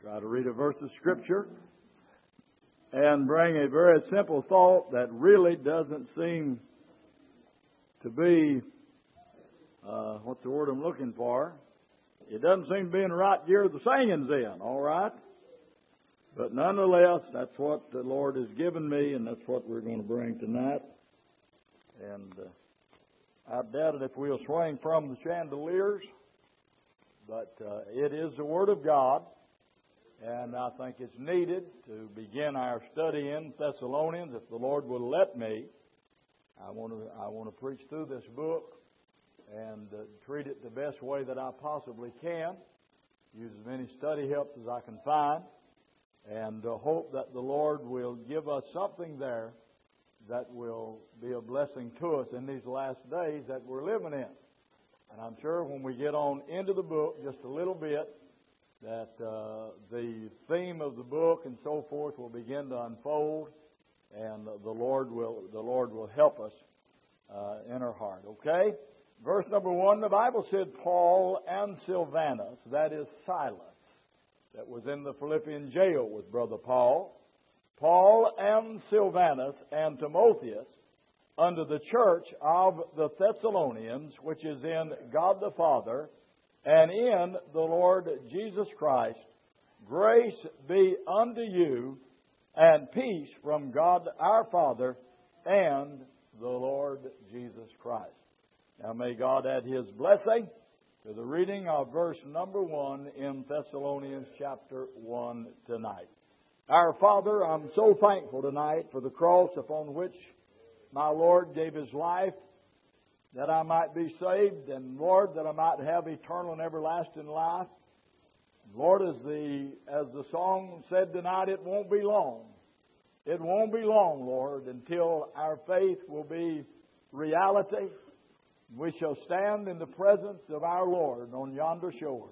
Try to read a verse of Scripture and bring a very simple thought that really doesn't seem to be, what's the word I'm looking for? It doesn't seem to be in the right gear the singing's in, all right? But nonetheless, that's what the Lord has given me, and that's what we're going to bring tonight. And I doubt it if we'll swing from the chandeliers, but it is the Word of God. And I think it's needed to begin our study in Thessalonians. If the Lord will let me, I want to preach through this book and treat it the best way that I possibly can. Use as many study helps as I can find, and hope that the Lord will give us something there that will be a blessing to us in these last days that we're living in. And I'm sure when we get on into the book just a little bit, that the theme of the book and so forth will begin to unfold, and the Lord will help us in our heart. Okay? Verse number 1, the Bible said Paul and Silvanus, that is Silas, that was in the Philippian jail with Brother Paul. Paul and Silvanus and Timotheus unto the church of the Thessalonians, which is in God the Father and in the Lord Jesus Christ, grace be unto you and peace from God our Father and the Lord Jesus Christ. Now may God add His blessing to the reading of verse number 1 in Thessalonians chapter 1 tonight. Our Father, I'm so thankful tonight for the cross upon which my Lord gave His life, that I might be saved, and Lord, that I might have eternal and everlasting life. Lord, as the song said tonight, it won't be long. It won't be long, Lord, until our faith will be reality. We shall stand in the presence of our Lord on yonder shore.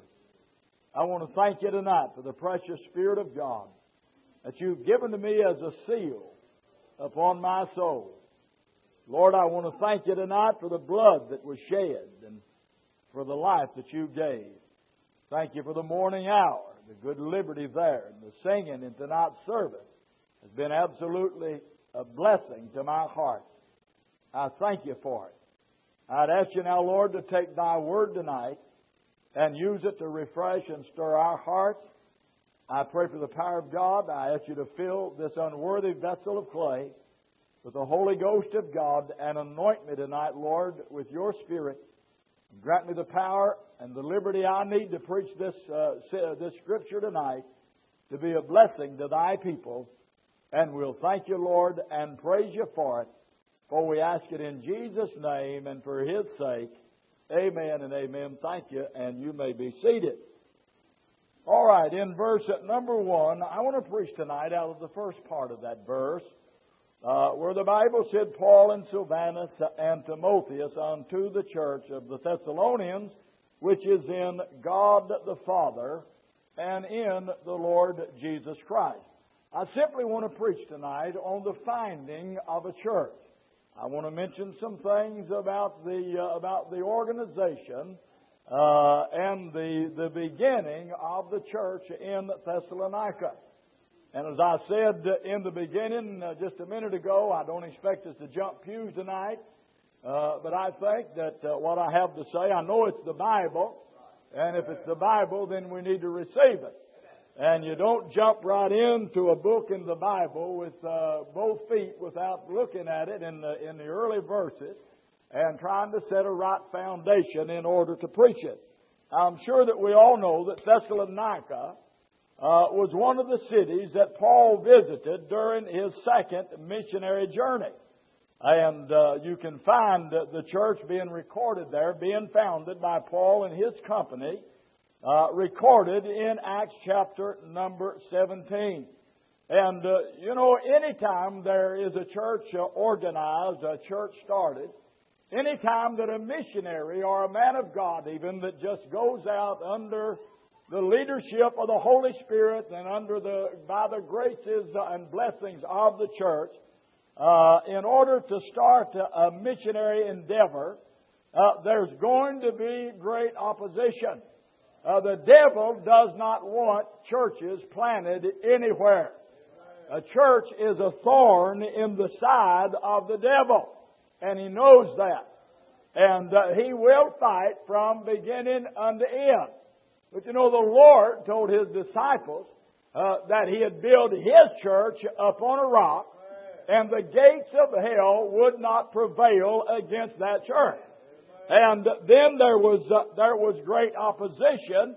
I want to thank You tonight for the precious Spirit of God that You've given to me as a seal upon my soul. Lord, I want to thank You tonight for the blood that was shed and for the life that You gave. Thank You for the morning hour, the good liberty there, and the singing in tonight's service has been absolutely a blessing to my heart. I thank You for it. I'd ask You now, Lord, to take Thy word tonight and use it to refresh and stir our hearts. I pray for the power of God. I ask You to fill this unworthy vessel of clay with the Holy Ghost of God and anoint me tonight, Lord, with Your Spirit. Grant me the power and the liberty I need to preach this Scripture tonight to be a blessing to Thy people. And we'll thank You, Lord, and praise You for it. For we ask it in Jesus' name and for His sake. Amen and amen. Thank you, and you may be seated. All right, in verse number 1, I want to preach tonight out of the first part of that verse, where the Bible said, Paul and Silvanus and Timotheus unto the church of the Thessalonians, which is in God the Father and in the Lord Jesus Christ. I simply want to preach tonight on the finding of a church. I want to mention some things about the organization and the beginning of the church in Thessalonica. And as I said in the beginning just a minute ago, I don't expect us to jump pews tonight, but I think that what I have to say, I know it's the Bible, and if it's the Bible, then we need to receive it. And you don't jump right into a book in the Bible with both feet without looking at it in the early verses and trying to set a right foundation in order to preach it. I'm sure that we all know that Thessalonica was one of the cities that Paul visited during his second missionary journey. And you can find the church being recorded there, being founded by Paul and his company, recorded in Acts chapter number 17. And, anytime there is a church organized, a church started, anytime that a missionary or a man of God even that just goes out under the leadership of the Holy Spirit and by the graces and blessings of the church, in order to start a missionary endeavor, there's going to be great opposition. The devil does not want churches planted anywhere. A church is a thorn in the side of the devil, and he knows that. And he will fight from beginning unto end. But you know, the Lord told His disciples that He had built His church upon a rock, and the gates of hell would not prevail against that church. And then there was great opposition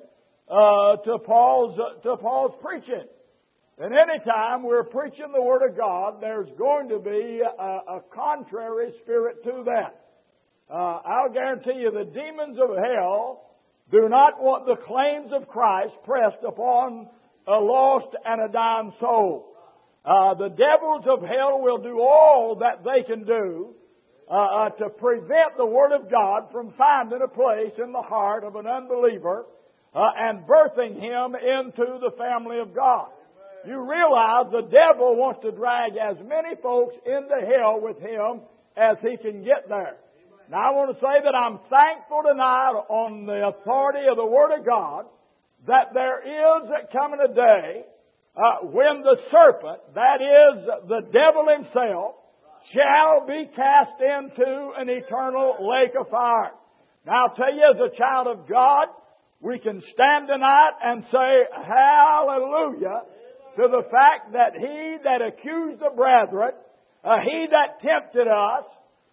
to Paul's preaching. And any time we're preaching the Word of God, there's going to be a contrary spirit to that. I'll guarantee you the demons of hell do not want the claims of Christ pressed upon a lost and a dying soul. The devils of hell will do all that they can do to prevent the Word of God from finding a place in the heart of an unbeliever and birthing him into the family of God. You realize the devil wants to drag as many folks into hell with him as he can get there. Now I want to say that I'm thankful tonight on the authority of the Word of God that there is coming a day when the serpent, that is the devil himself, shall be cast into an eternal lake of fire. Now I'll tell you, as a child of God, we can stand tonight and say hallelujah to the fact that he that accused the brethren, he that tempted us,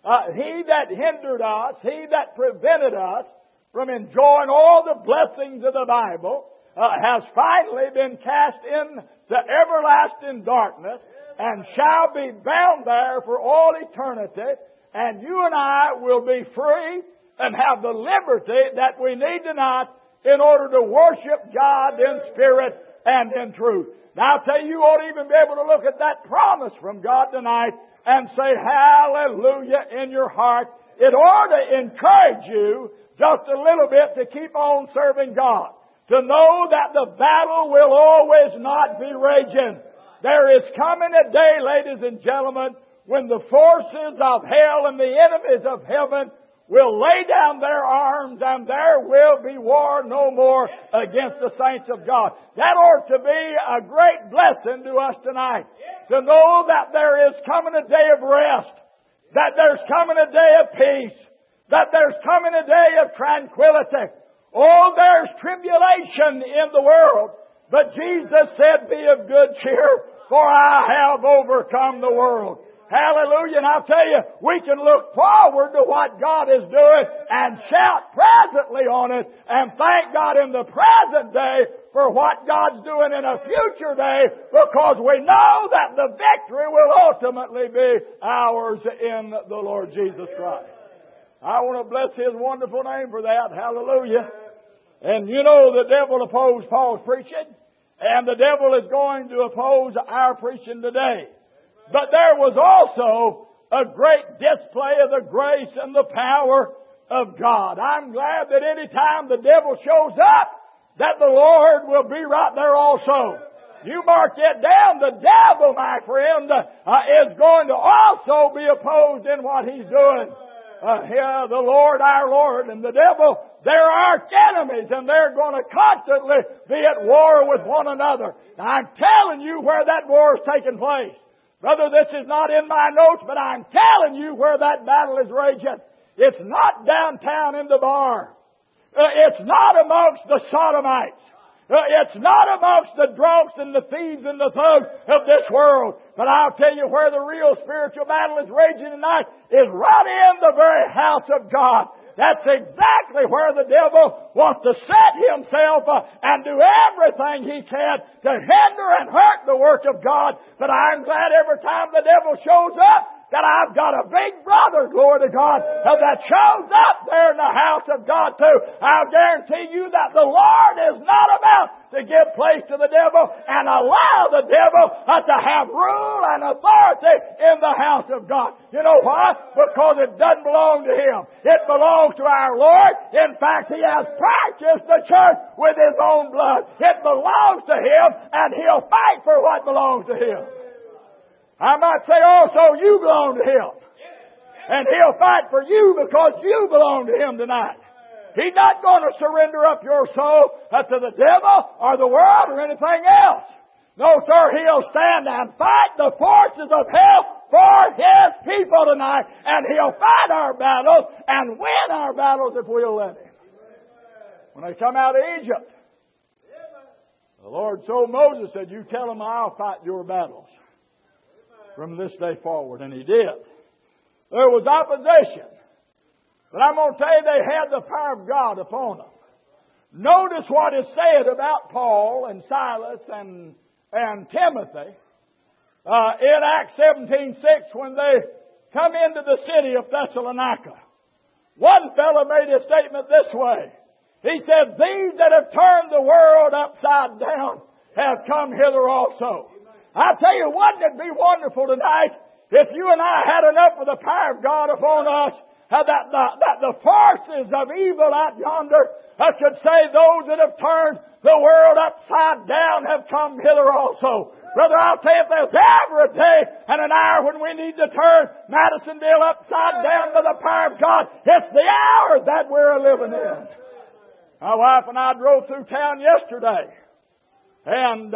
he that hindered us, he that prevented us from enjoying all the blessings of the Bible, has finally been cast into everlasting darkness and shall be bound there for all eternity. And you and I will be free and have the liberty that we need tonight in order to worship God in spirit and in truth. Now I'll tell you, you ought to even be able to look at that promise from God tonight and say hallelujah in your heart. It ought to encourage you just a little bit to keep on serving God. To know that the battle will always not be raging. There is coming a day, ladies and gentlemen, when the forces of hell and the enemies of heaven will lay down their arms and there will be war no more against the saints of God. That ought to be a great blessing to us tonight. To know that there is coming a day of rest. That there's coming a day of peace. That there's coming a day of tranquility. Oh, there's tribulation in the world. But Jesus said, be of good cheer, for I have overcome the world. Hallelujah. And I'll tell you, we can look forward to what God is doing and shout presently on it and thank God in the present day for what God's doing in a future day, because we know that the victory will ultimately be ours in the Lord Jesus Christ. I want to bless His wonderful name for that. Hallelujah. And you know the devil opposed Paul's preaching, and the devil is going to oppose our preaching today. But there was also a great display of the grace and the power of God. I'm glad that any time the devil shows up, that the Lord will be right there also. You mark it down, the devil, my friend, is going to also be opposed in what he's doing. Here, the Lord, our Lord, and the devil, they're arch enemies, and they're going to constantly be at war with one another. Now, I'm telling you where that war is taking place. Brother, this is not in my notes, but I'm telling you where that battle is raging. It's not downtown in the bar. It's not amongst the sodomites. It's not amongst the drunks and the thieves and the thugs of this world. But I'll tell you where the real spiritual battle is raging tonight is right in the very house of God. That's exactly where the devil wants to set himself and do everything he can to hinder and hurt the work of God. But I'm glad every time the devil shows up that I've got a big brother, glory to God, that shows up there in the house of God too. I'll guarantee you that the Lord is not about to give place to the devil and allow the devil to have rule and authority in the house of God. You know why? Because it doesn't belong to him. It belongs to our Lord. In fact, He has purchased the church with His own blood. It belongs to Him, and He'll fight for what belongs to Him. I might say also, you belong to Him. And He'll fight for you because you belong to Him tonight. He's not going to surrender up your soul to the devil or the world or anything else. No, sir, He'll stand and fight the forces of hell for His people tonight, and He'll fight our battles and win our battles if we'll let Him. When they come out of Egypt, the Lord told Moses, said, you tell them I'll fight your battles from this day forward. And He did. There was opposition. But I'm going to tell you, they had the power of God upon them. Notice what is said about Paul and Silas and Timothy in Acts 17:6 when they come into the city of Thessalonica. One fellow made a statement this way. He said, these that have turned the world upside down have come hither also. I tell you, wouldn't it be wonderful tonight if you and I had enough of the power of God upon us that the forces of evil out yonder, I should say those that have turned the world upside down have come hither also. Brother, I'll tell you, if there's ever a day and an hour when we need to turn Madisonville upside down by the power of God, it's the hour that we're living in. My wife and I drove through town yesterday, and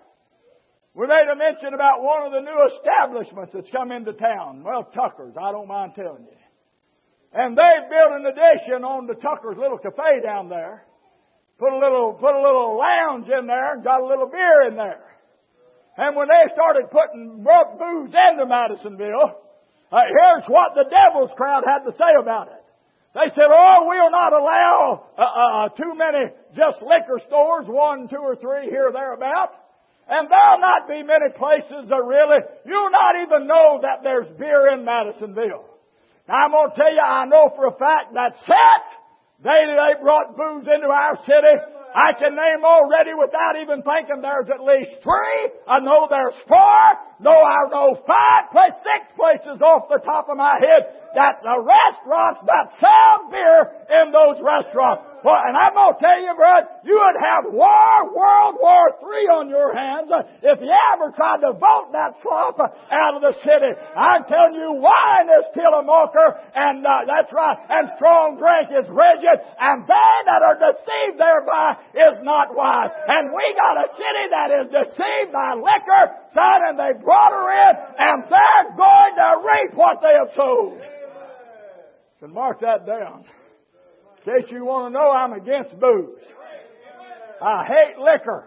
we made a mention about one of the new establishments that's come into town. Well, Tucker's, I don't mind telling you. And they built an addition on the Tucker's little cafe down there. Put a little lounge in there and got a little beer in there. And when they started putting booze into Madisonville, here's what the devil's crowd had to say about it. They said, we'll not allow too many just liquor stores, 1, 2, or 3 here or thereabouts. And there'll not be many places that really, you'll not even know that there's beer in Madisonville. Now, I'm going to tell you, I know for a fact that's it. They brought booze into our city. I can name already without even thinking there's at least 3. I know there's 4. No, I know 5, 6 places off the top of my head that the restaurants that sell beer in those restaurants. Well, and I'm going to tell you, brother, you would have World War III on your hands if you ever tried to vote that slop out of the city. I'm telling you, wine is Tillamoker, and that's right, and strong drink is rigid, and they that are deceived thereby is not wise. And we got a city that is deceived by liquor, son, and they brought her in, and they're going to reap what they have sowed. So mark that down. In case you want to know, I'm against booze. I hate liquor.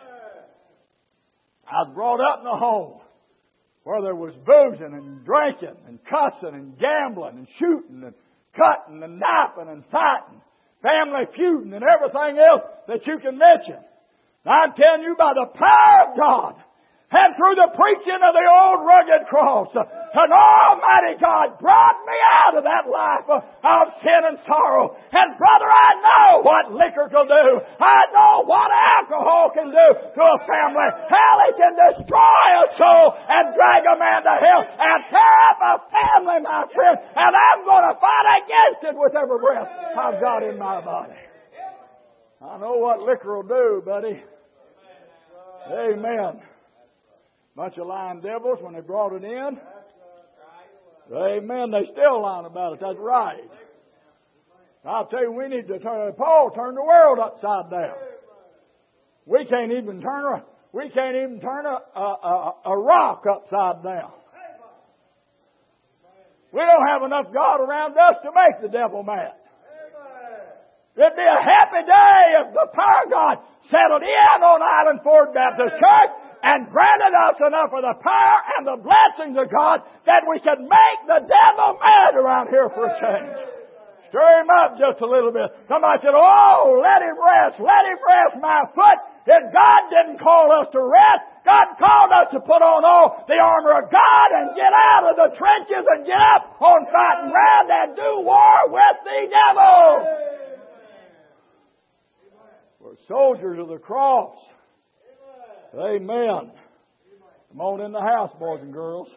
I was brought up in a home where there was boozing and drinking and cussing and gambling and shooting and cutting and knifing and fighting, family feuding and everything else that you can mention. I'm telling you, by the power of God and through the preaching of the old rugged cross, an almighty God brought me out of that life of sin and sorrow. And brother, I know what liquor can do. I know what alcohol can do to a family. Hell, it can destroy a soul and drag a man to hell and tear up a family, my friend. And I'm going to fight against it with every breath I've got in my body. I know what liquor will do, buddy. Amen. Bunch of lying devils when they brought it in. Amen. They still lying about it. That's right. I'll tell you, we need to turn. Paul turned the world upside down. We can't even turn a rock upside down. We don't have enough God around us to make the devil mad. It'd be a happy day if the power of God settled in on Island Ford Baptist Church and granted us enough of the power and the blessings of God that we could make the devil mad around here for a change. Stir him up just a little bit. Somebody said, let him rest my foot. If God didn't call us to rest, God called us to put on all the armor of God and get out of the trenches and get up on fighting ground and do war with the devil. We're soldiers of the cross. Amen. Come on in the house, boys and girls.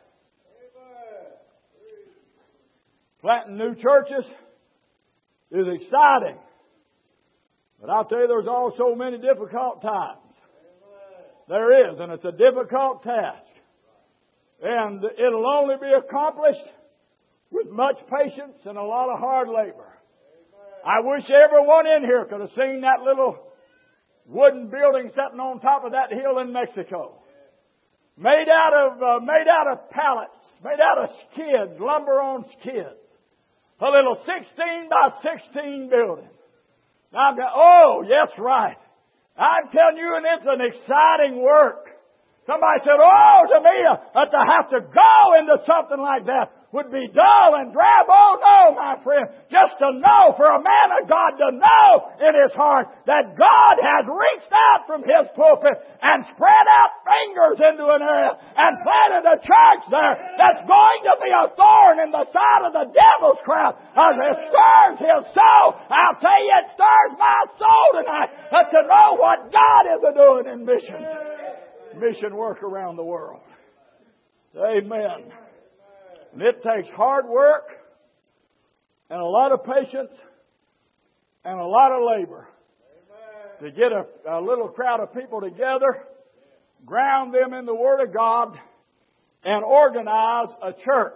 Planting new churches is exciting. But I'll tell you, there's also many difficult times. There is, and it's a difficult task. And it'll only be accomplished with much patience and a lot of hard labor. I wish everyone in here could have seen that little wooden building sitting on top of that hill in Mexico. Made out of pallets, made out of skids, lumber on skids. A little 16 by 16 building. Now I'm going, oh, yes, right. I'm telling you, and it's an exciting work. Somebody said, oh, to me, to have to go into something like that would be dull and drab. Oh, no, my friend. Just to know, for a man of God to know in his heart that God has reached out from His pulpit and spread out fingers into an area and planted a church there that's going to be a thorn in the side of the devil's crown as it stirs his soul. I'll tell you, it stirs my soul tonight to know what God is doing in mission work around the world. Amen. And it takes hard work and a lot of patience and a lot of labor to get a little crowd of people together, ground them in the Word of God, and organize a church.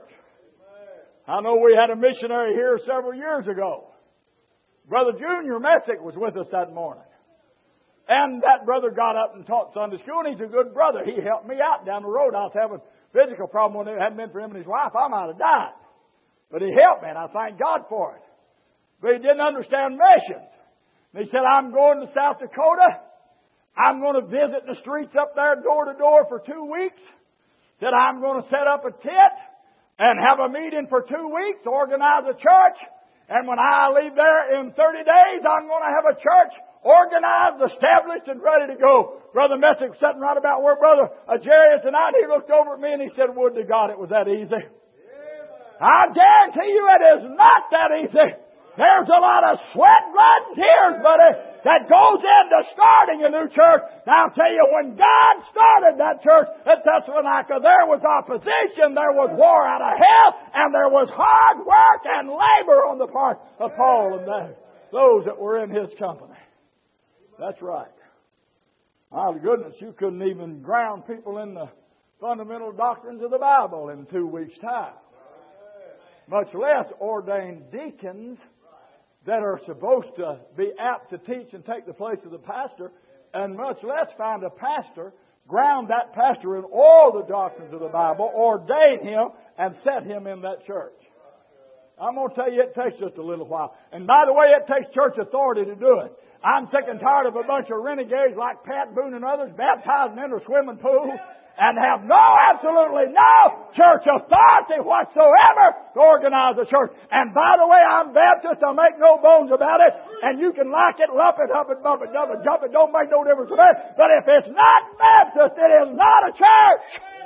I know we had a missionary here several years ago. Brother Junior Messick was with us that morning. And that brother got up and taught Sunday school, and he's a good brother. He helped me out down the road. I was having a physical problem when it hadn't been for him and his wife. I might have died. But he helped me, and I thank God for it. But he didn't understand missions. And he said, I'm going to South Dakota. I'm going to visit the streets up there door to door for 2 weeks. Said, I'm going to set up a tent and have a meeting for 2 weeks, organize a church. And when I leave there in 30 days, I'm going to have a church organized, established, and ready to go. Brother Messick was sitting right about where Brother Jerry is tonight. He looked over at me and he said, would to God it was that easy. I guarantee you it is not that easy. There's a lot of sweat, blood, and tears, buddy, that goes into starting a new church. Now I'll tell you, when God started that church at Thessalonica, there was opposition, there was war out of hell, and there was hard work and labor on the part of Paul and those that were in his company. That's right. My goodness, you couldn't even ground people in the fundamental doctrines of the Bible in 2 weeks' time. Much less ordained deacons that are supposed to be apt to teach and take the place of the pastor, and much less find a pastor, ground that pastor in all the doctrines of the Bible, ordain him, and set him in that church. I'm going to tell you, it takes just a little while. And by the way, it takes church authority to do it. I'm sick and tired of a bunch of renegades like Pat Boone and others baptizing in a swimming pool and have absolutely no church authority whatsoever to organize a church. And by the way, I'm Baptist. I make no bones about it. And you can like it, lump it, huff it, bump it, dump it, jump it. Don't make no difference about it. But if it's not Baptist, it is not a church.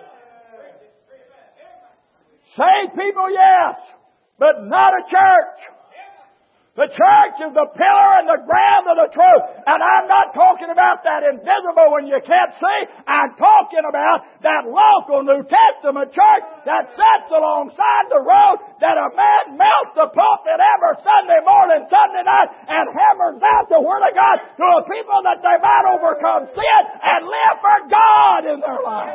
Saved people, yes, but not a church. The church is the pillar and the ground of the truth. And I'm not talking about that invisible when you can't see. I'm talking about that local New Testament church that sits alongside the road that a man melts the pulpit every Sunday morning, Sunday night, and hammers out the Word of God to a people that they might overcome sin and live for God in their lives.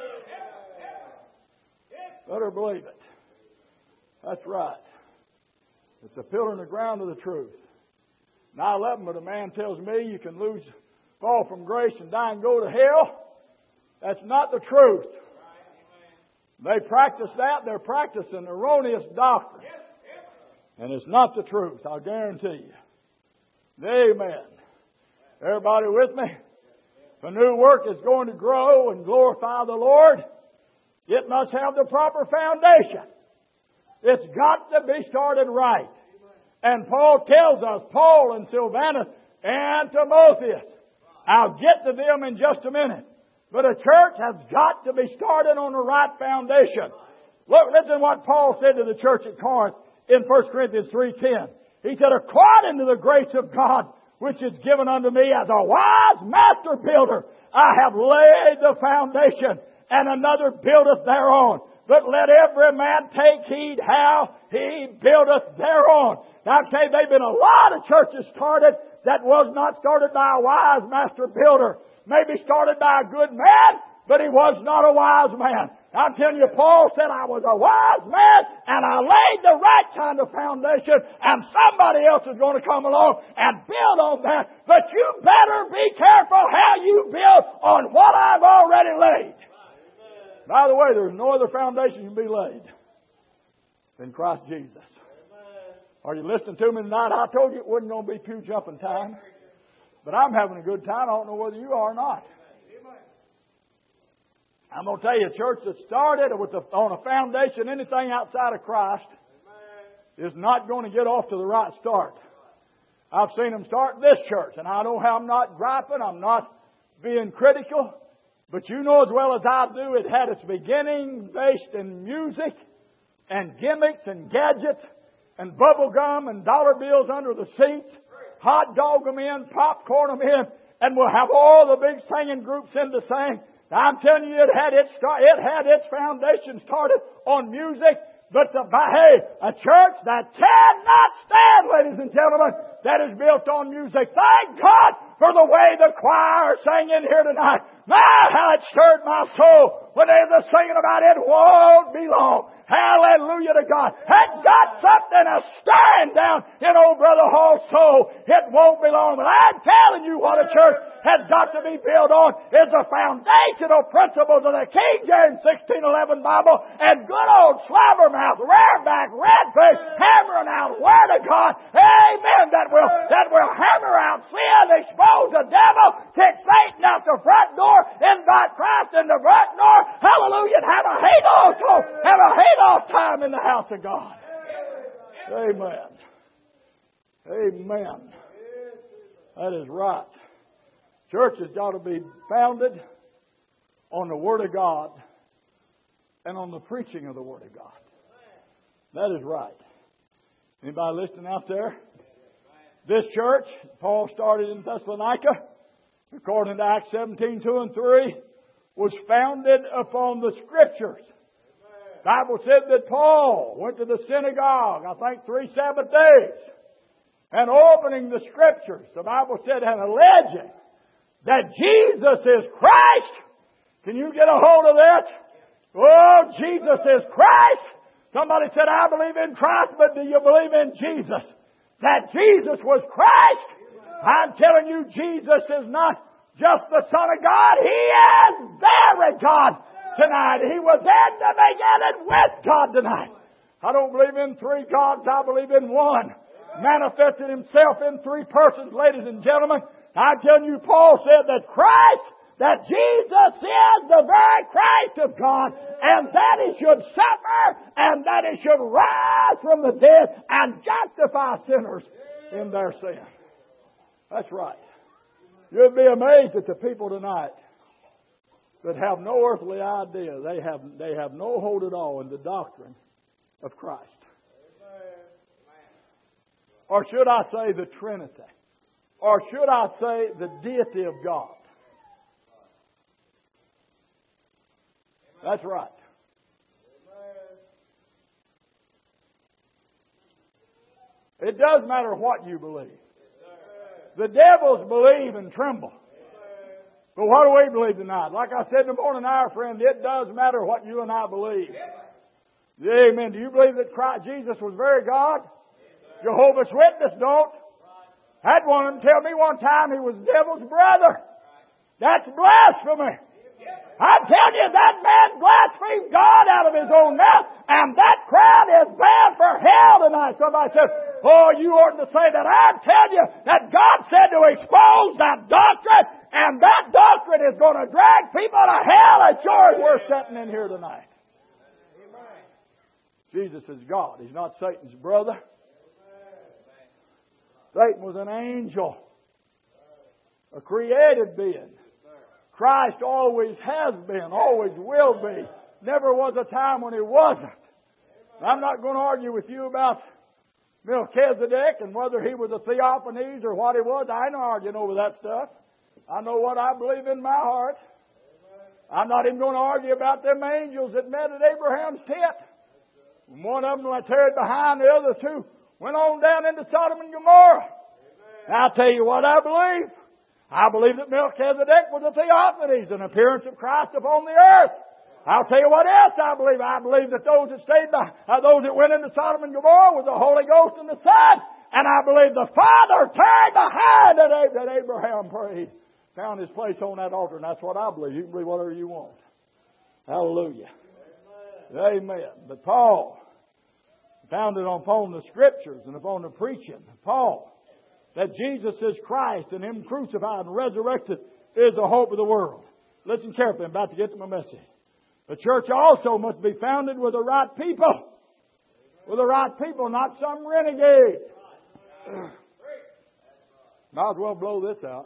Better believe it. That's right. It's a pillar in the ground of the truth. Now, I love them, but a man tells me you can fall from grace and die and go to hell. That's not the truth. They practice that. They're practicing erroneous doctrine. And it's not the truth, I'll guarantee you. Amen. Everybody with me? If a new work is going to grow and glorify the Lord, it must have the proper foundation. It's got to be started right. And Paul tells us, Paul and Silvanus and Timotheus. I'll get to them in just a minute. But a church has got to be started on the right foundation. Look, listen to what Paul said to the church at Corinth in 1 Corinthians 3:10. He said, according to the grace of God, which is given unto me as a wise master builder, I have laid the foundation, and another buildeth thereon. But let every man take heed how he buildeth thereon. Now, I tell you, there have been a lot of churches started that was not started by a wise master builder. Maybe started by a good man, but he was not a wise man. I'm telling you, Paul said, I was a wise man and I laid the right kind of foundation, and somebody else is going to come along and build on that. But you better be careful how you build on what I've already laid. By the way, there's no other foundation can be laid than Christ Jesus. Are you listening to me tonight? I told you it wasn't going to be pew jumping time. But I'm having a good time. I don't know whether you are or not. I'm going to tell you, a church that started on a foundation, anything outside of Christ, is not going to get off to the right start. I've seen them start this church, and I know how I'm not griping, I'm not being critical, but you know as well as I do, it had its beginning based in music and gimmicks and gadgets and bubble gum and dollar bills under the seats, hot dog them in, popcorn them in, and we'll have all the big singing groups in to sing. Now, I'm telling you, it had its foundation started on music, but a church that cannot stand, ladies and gentlemen, that is built on music. Thank God for the way the choir sang in here tonight. My, how it stirred my soul when they were singing about it won't be long. Hallelujah to God. Had got something a stirring down in old Brother Hall's soul. It won't be long. But I'm telling you what a church has got to be built on is the foundational principles of the King James 1611 Bible and good old slobbermouth, rareback, red-faced, hammering out Word of God. Amen. That will hammer out sin, expose the devil, kick Satan out the front door, invite Christ in the front door. Hallelujah. And have a haydoff time in the house of God. Amen. Amen. That is right. Churches ought to be founded on the Word of God and on the preaching of the Word of God. That is right. Anybody listening out there? This church, Paul started in Thessalonica, according to Acts 17:2 and 3, was founded upon the Scriptures. The Bible said that Paul went to the synagogue, I think 3 Sabbath days, and opening the Scriptures, the Bible said, and alleging that Jesus is Christ. Can you get a hold of that? Oh, Jesus is Christ. Somebody said, I believe in Christ, but do you believe in Jesus? That Jesus was Christ. I'm telling you, Jesus is not just the Son of God. He is very God tonight. He was in the beginning with God tonight. I don't believe in 3 gods. I believe in one. Manifested Himself in 3 persons, ladies and gentlemen. I'm telling you, Paul said that that Jesus is the very Christ of God, and that He should suffer, and that He should rise from the dead and justify sinners in their sin. That's right. You'd be amazed at the people tonight that have no earthly idea. They have no hold at all in the doctrine of Christ. Or should I say the Trinity? Or should I say the deity of God? That's right. It does matter what you believe. The devils believe and tremble. But what do we believe tonight? Like I said in the morning hour, friend, it does matter what you and I believe. Amen. Do you believe that Christ Jesus was very God? Jehovah's Witness don't. I had one of them tell me one time he was the devil's brother. That's blasphemy. I'm telling you, that man blasphemed God out of his own mouth, and that crowd is bound for hell tonight. Somebody says, oh, you oughtn't to say that. I'm telling you that God said to expose that doctrine, and that doctrine is going to drag people to hell as sure as we're sitting in here tonight. Jesus is God. He's not Satan's brother. Satan was an angel, a created being. Christ always has been, always will be. Never was a time when He wasn't. I'm not going to argue with you about Melchizedek and whether he was a Theophanes or what he was. I ain't arguing over that stuff. I know what I believe in my heart. I'm not even going to argue about them angels that met at Abraham's tent. One of them was carried behind, the other 2 went on down into Sodom and Gomorrah. Now, I'll tell you what I believe. I believe that Melchizedek was a theophanies, an appearance of Christ upon the earth. I'll tell you what else I believe. I believe that those that went into Sodom and Gomorrah was the Holy Ghost and the Son. And I believe the Father turned the hand that Abraham prayed, found his place on that altar. And that's what I believe. You can believe whatever you want. Hallelujah. Amen. But Paul, founded upon the Scriptures and upon the preaching, Paul, that Jesus is Christ and Him crucified and resurrected is the hope of the world. Listen carefully. I'm about to get to my message. The church also must be founded with the right people. With the right people, not some renegade. Might as well blow this out.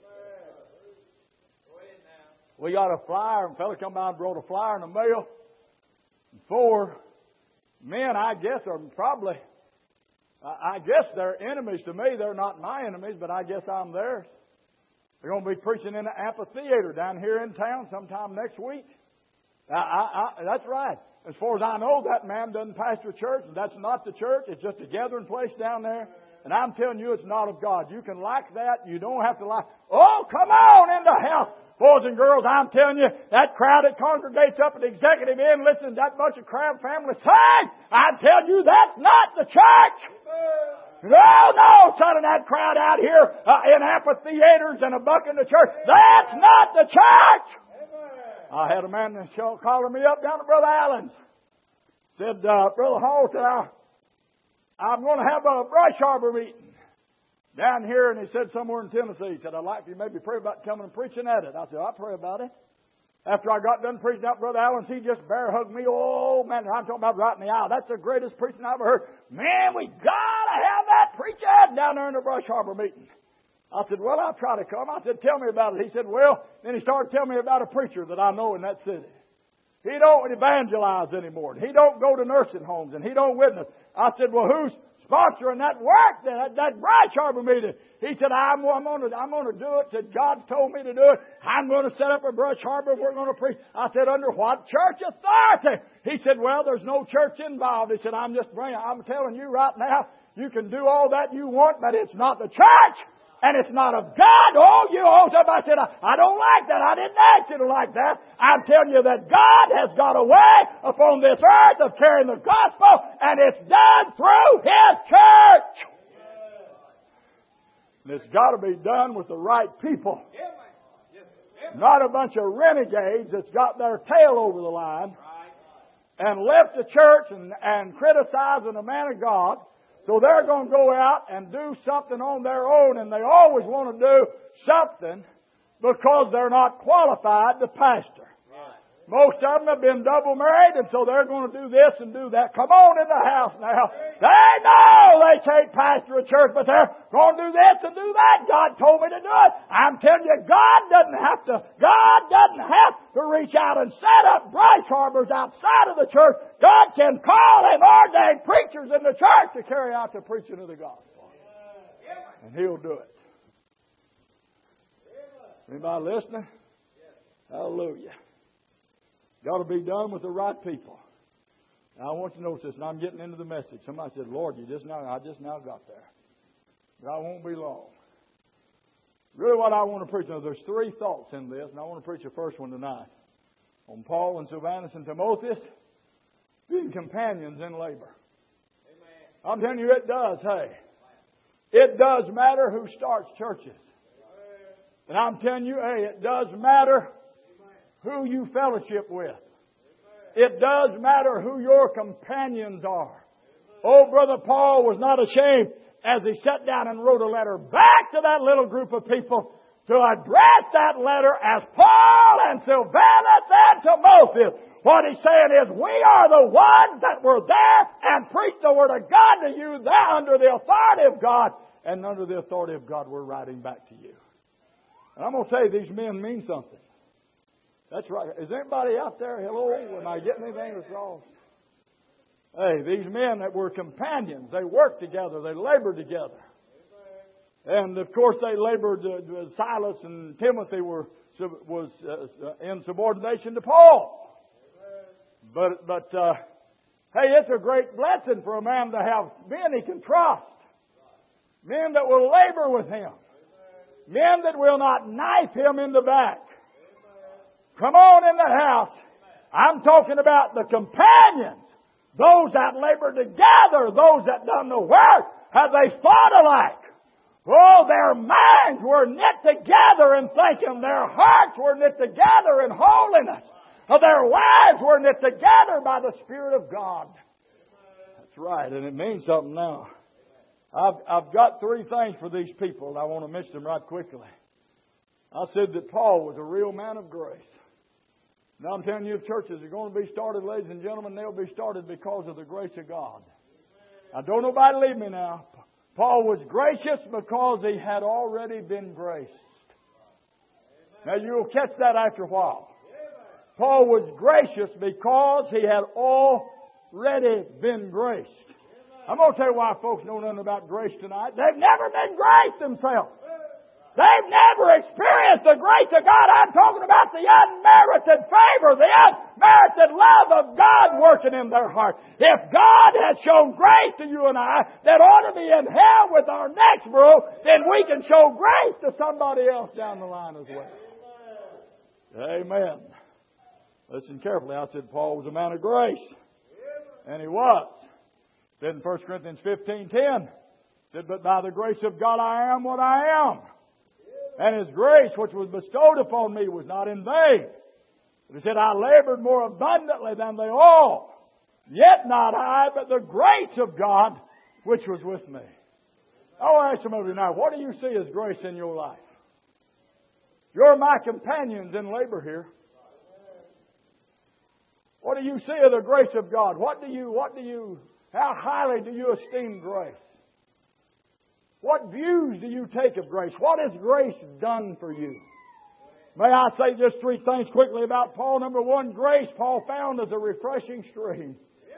We got a flyer, and a fella come by and brought a flyer in the mail. 4 men, I guess, are probably, I guess they're enemies to me. They're not my enemies, but I guess I'm theirs. They're going to be preaching in an amphitheater down here in town sometime next week. That's right. As far as I know, that man doesn't pastor a church, and that's not the church. It's just a gathering place down there. And I'm telling you, it's not of God. You can like that. You don't have to like. Oh, come on into hell. Boys and girls, I'm telling you, that crowd that congregates up at the Executive Inn, listen to that bunch of crowd families sing. I'm telling you, that's not the church. No, son of that crowd out here in amphitheaters and a buck in the church. That's not the church. I had a man calling me up down to Brother Allen's. Said, Brother Hall, I'm going to have a brush arbor meeting down here. And he said somewhere in Tennessee. He said, I'd like for you maybe pray about coming and preaching at it. I said, I'll pray about it. After I got done preaching out Brother Allen's, he just bear hugged me. Oh, man, I'm talking about right in the aisle. That's the greatest preaching I've ever heard. Man, we got to have that preacher down there in the brush arbor meeting. I said, well, I'll try to come. I said, tell me about it. He said, well, then he started telling me about a preacher that I know in that city. He don't evangelize anymore. He don't go to nursing homes, and he don't witness. I said, well, who's sponsoring that work, that brush arbor meeting? He said, I'm going to do it. Said, God told me to do it. I'm going to set up a brush arbor. We're going to preach. I said, under what church authority? He said, well, there's no church involved. He said, I'm telling you right now, you can do all that you want, but it's not the church. And it's not of God. Oh, somebody said, I don't like that. I didn't ask you to like that. I'm telling you that God has got a way upon this earth of carrying the gospel, and it's done through His church. And it's got to be done with the right people. Not a bunch of renegades that's got their tail over the line and left the church and criticizing the man of God. So they're going to go out and do something on their own, and they always want to do something because they're not qualified to pastor. Most of them have been double married, and so they're going to do this and do that. Come on in the house now. They know they can't pastor a church, but they're going to do this and do that. God told me to do it. I'm telling you, God doesn't have to reach out and set up brush harbors outside of the church. God can call and ordain preachers in the church to carry out the preaching of the gospel. And He'll do it. Anybody listening? Hallelujah. Got to be done with the right people. Now, I want you to notice this, and I'm getting into the message. Somebody said, Lord, I just now got there. But I won't be long. Really what I want to preach, now there's 3 thoughts in this, and I want to preach the first one tonight. On Paul and Silvanus and Timotheus, being companions in labor. Amen. I'm telling you, it does, hey. It does matter who starts churches. And I'm telling you, hey, it does matter who you fellowship with. It does matter who your companions are. Oh, Brother Paul was not ashamed as he sat down and wrote a letter back to that little group of people to address that letter as Paul and Silvanus and Timotheus. What he's saying is, we are the ones that were there and preached the Word of God to you there under the authority of God. And under the authority of God, we're writing back to you. And I'm going to tell you, these men mean something. That's right. Is anybody out there? Hello? Am I getting anything across? Hey, these men that were companions, they worked together, they labored together. And of course they labored, Silas and Timothy was in subordination to Paul. But hey, it's a great blessing for a man to have men he can trust. Men that will labor with him. Men that will not knife him in the back. Come on in the house. I'm talking about the companions. Those that labor together. Those that done the work. Have they fought alike? Oh, their minds were knit together in thinking. Their hearts were knit together in holiness. Their lives were knit together by the Spirit of God. That's right, and it means something now. I've got three things for these people, and I want to mention them right quickly. I said that Paul was a real man of grace. Now I'm telling you, if churches are going to be started, ladies and gentlemen, they'll be started because of the grace of God. Now don't nobody leave me now. Paul was gracious because he had already been graced. Now you'll catch that after a while. Paul was gracious because he had already been graced. I'm going to tell you why folks know nothing about grace tonight. They've never been graced themselves. They've never experienced the grace of God. I'm talking about the unmerited favor, the unmerited love of God working in their heart. If God has shown grace to you and I that ought to be in hell with our necks broke, then we can show grace to somebody else down the line as well. Amen. Listen carefully. I said Paul was a man of grace. And he was. Said in 1 Corinthians 15:10, said, but by the grace of God I am what I am. And His grace which was bestowed upon me was not in vain. But he said, I labored more abundantly than they all. Yet not I, but the grace of God which was with me. I want to ask some of you now, what do you see as grace in your life? You're my companions in labor here. What do you see of the grace of God? How highly do you esteem grace? What views do you take of grace? What has grace done for you? May I say just three things quickly about Paul? Number one, grace Paul found as a refreshing stream.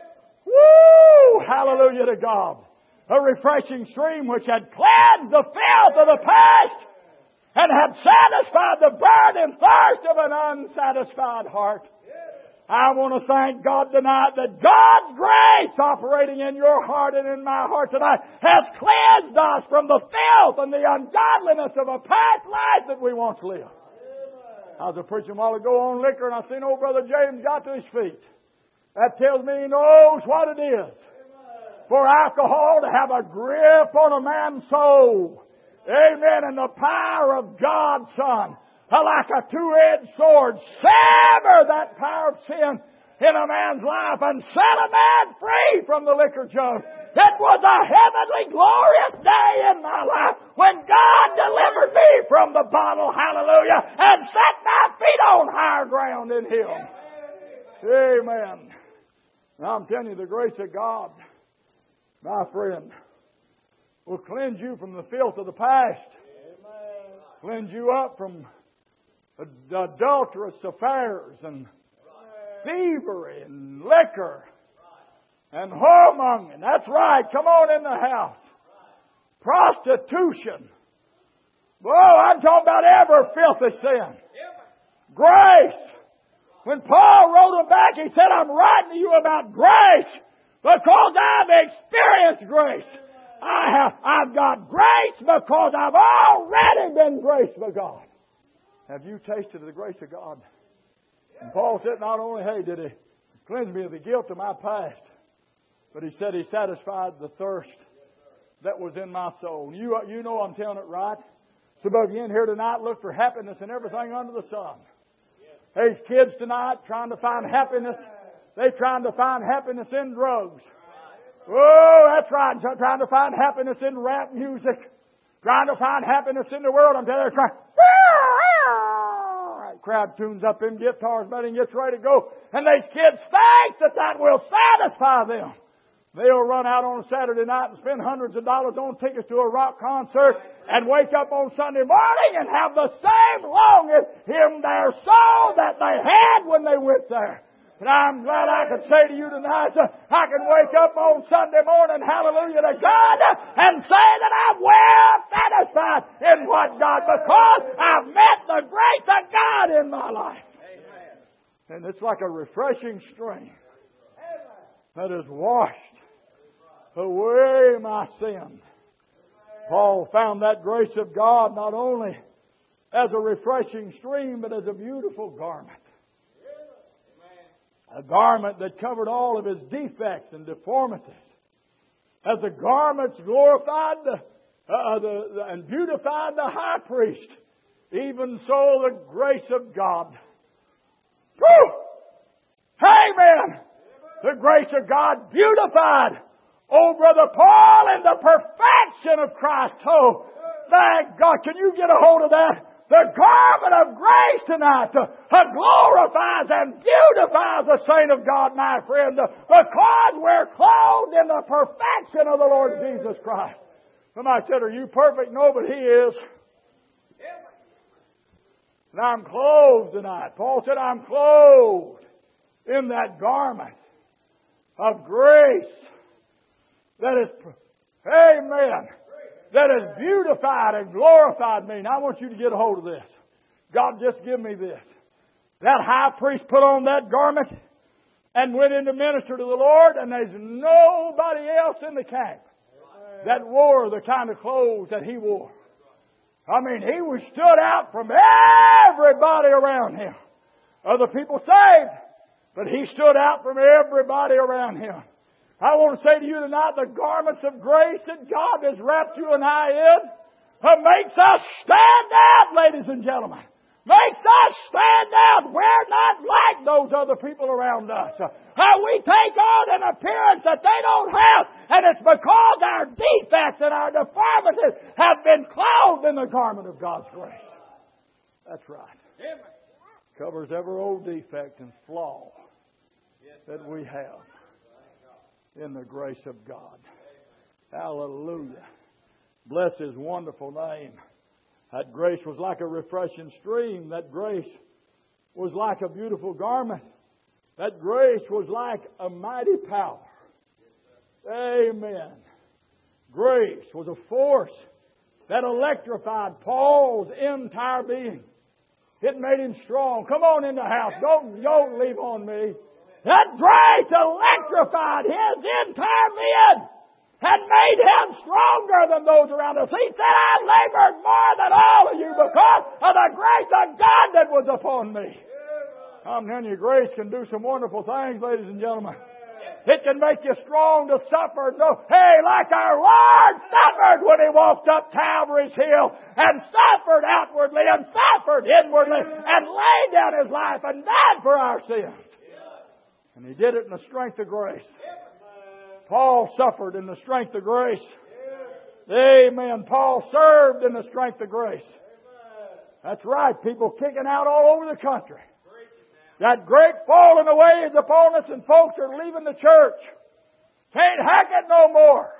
Woo! Hallelujah to God. A refreshing stream which had cleansed the filth of the past and had satisfied the burden and thirst of an unsatisfied heart. I want to thank God tonight that God's grace operating in your heart and in my heart tonight has cleansed us from the filth and the ungodliness of a past life that we once lived. I was preaching a while ago on liquor and I seen old Brother James got to his feet. That tells me he knows what it is for alcohol to have a grip on a man's soul. Amen. And the power of God's Son, like a two-edged sword, sever that power of sin in a man's life and set a man free from the liquor jug. It was a heavenly, glorious day in my life when God delivered me from the bottle, hallelujah, and set my feet on higher ground in Him. Amen. Now I'm telling you, the grace of God, my friend, will cleanse you from the filth of the past. Cleanse you up from adulterous affairs and thievery and liquor and whoremongering. That's right. Come on in the house. Prostitution. Oh, I'm talking about every filthy sin. Grace. When Paul wrote them back, he said, I'm writing to you about grace because I've experienced grace. I've got grace because I've already been graced by God. Have you tasted the grace of God? And Paul said not only, did He cleanse me of the guilt of my past, but he said He satisfied the thirst that was in my soul. You know I'm telling it right. Some of you in here tonight look for happiness in everything under the sun. There's kids tonight trying to find happiness. They're trying to find happiness in drugs. Oh, that's right. Trying to find happiness in rap music. Trying to find happiness in the world. I'm telling you, they're trying. Crowd tunes up them guitars, but he gets ready to go. And these kids think that will satisfy them. They'll run out on a Saturday night and spend hundreds of dollars on tickets to a rock concert and wake up on Sunday morning and have the same longing in their soul that they had when they went there. And I'm glad I can say to you tonight, I can wake up on Sunday morning, hallelujah to God, and say that I'm well satisfied in what God, because I've met the grace of God in my life. Amen. And it's like a refreshing stream that has washed away my sin Paul found that grace of God not only as a refreshing stream, but as a beautiful garment. A garment that covered all of his defects and deformities. As the garments glorified and beautified the high priest, even so the grace of God. Woo! Amen! The grace of God beautified, oh Brother Paul, in the perfection of Christ. Oh, thank God. Can you get a hold of that? The garment of grace tonight glorifies and beautifies the saint of God, my friend, because we're clothed in the perfection of the Lord Jesus Christ. Somebody said, are you perfect? No, but He is. And I'm clothed tonight. Paul said, I'm clothed in that garment of grace that is, amen, that has beautified and glorified me. Now I want you to get a hold of this. God, just give me this. That high priest put on that garment and went in to minister to the Lord, and there's nobody else in the camp that wore the kind of clothes that he wore. I mean, he was stood out from everybody around him. Other people saved, but he stood out from everybody around him. I want to say to you tonight, the garments of grace that God has wrapped you and I in makes us stand out, ladies and gentlemen. Makes us stand out. We're not like those other people around us. We take on an appearance that they don't have, and it's because our defects and our deformities have been clothed in the garment of God's grace. That's right. Covers every old defect and flaw that we have in the grace of God. Hallelujah. Bless His wonderful name. That grace was like a refreshing stream. That grace was like a beautiful garment. That grace was like a mighty power. Amen. Grace was a force that electrified Paul's entire being. It made him strong. Come on in the house. Don't leave on me. That grace electrified his entire being and made him stronger than those around us. He said, I labored more than all of you because of the grace of God that was upon me. I'm telling you, grace can do some wonderful things, ladies and gentlemen. It can make you strong to suffer. No, hey, like our Lord suffered when He walked up Calvary's hill and suffered outwardly and suffered inwardly and laid down His life and died for our sins. And He did it in the strength of grace. Paul suffered in the strength of grace. Amen. Paul served in the strength of grace. That's right. People kicking out all over the country. That great falling away is upon us, and folks are leaving the church. Can't hack it no more.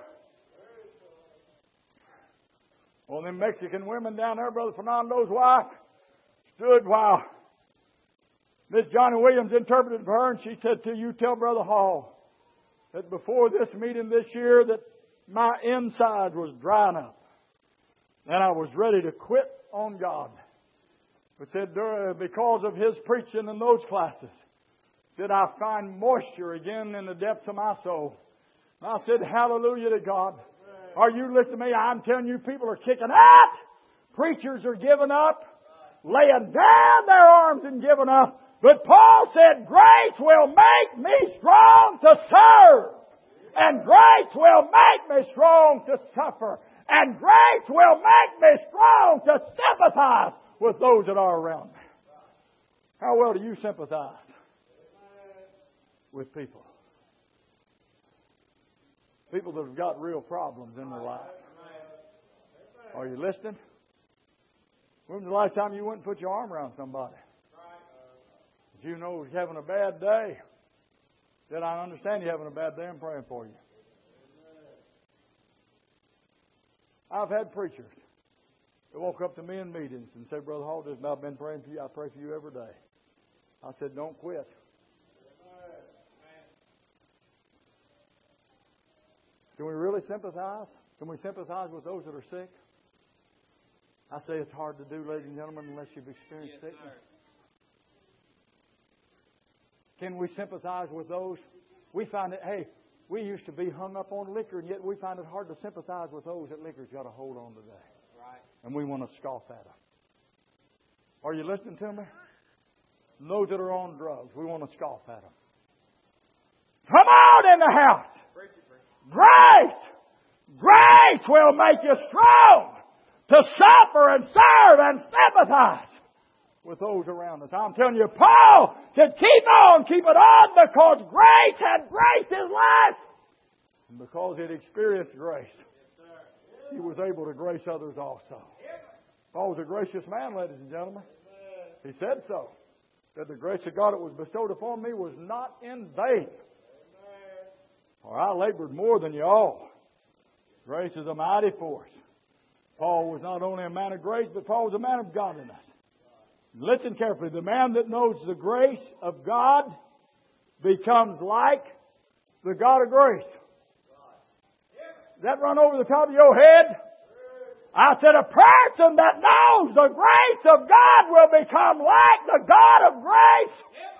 Well, them Mexican women down there, Brother Fernando's wife, stood while Miss Johnny Williams interpreted for her, and she said to you, tell Brother Hall that before this meeting this year that my inside was drying up and I was ready to quit on God. But said, because of his preaching in those classes, did I find moisture again in the depths of my soul. And I said, hallelujah to God. Are you listening to me? I'm telling you, people are kicking out. Preachers are giving up, laying down their arms and giving up. But Paul said, grace will make me strong to serve. And grace will make me strong to suffer. And grace will make me strong to sympathize with those that are around me. How well do you sympathize with people? People that have got real problems in their life. Are you listening? When was the last time you went and put your arm around somebody? If you know he's having a bad day, then I understand you're having a bad day. I'm praying for you. I've had preachers that walk up to me in meetings and say, Brother Hall, I've been praying for you. I pray for you every day. I said, don't quit. Can we really sympathize? Can we sympathize with those that are sick? I say it's hard to do, ladies and gentlemen, unless you've experienced sickness. Can we sympathize with those? We find that, hey, We used to be hung up on liquor, and yet we find it hard to sympathize with those that liquor's got a hold on today. Right. And we want to scoff at them. Are you listening to me? Those that are on drugs, we want to scoff at them. Come on in the house. Grace! Grace will make you strong to suffer and serve and sympathize with those around us. I'm telling you, Paul said, keep on, keep it on, because grace had graced his life. And because he'd experienced grace, he was able to grace others also. Paul was a gracious man, ladies and gentlemen. He said so. That the grace of God that was bestowed upon me was not in vain. For I labored more than you all. Grace is a mighty force. Paul was not only a man of grace, but Paul was a man of godliness. Listen carefully. The man that knows the grace of God becomes like the God of grace. Does that run over the top of your head? I said a person that knows the grace of God will become like the God of grace.